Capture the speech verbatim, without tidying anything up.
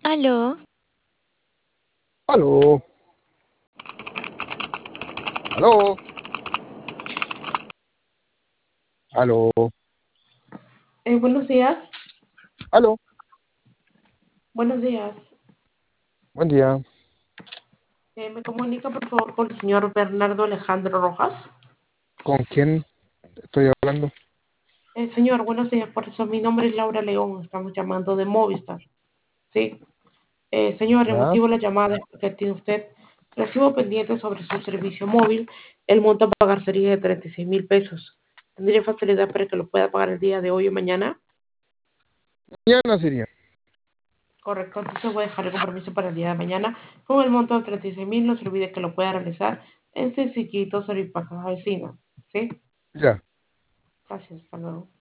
Aló, Aló, aló, aló, Eh, buenos días, aló. buenos días. Buen día. Eh, ¿me comunica por favor con el señor Bernardo Alejandro Rojas? ¿Con quién estoy hablando? Eh, señor, buenos días, por eso mi nombre es Laura León, estamos llamando de Movistar. Sí, eh, señor, el ¿Ya? motivo de la llamada es porque tiene usted recibo pendiente sobre su servicio móvil. El monto a pagar sería de treinta y seis mil pesos. ¿Tendría facilidad para que lo pueda pagar el día de hoy o mañana? Mañana sería. Correcto, entonces voy a dejar el compromiso para el día de mañana con el monto de treinta y seis mil. No se olvide que lo pueda realizar en Sencillito Servipaca Vecino. ¿Sí? Ya. Gracias, hasta luego.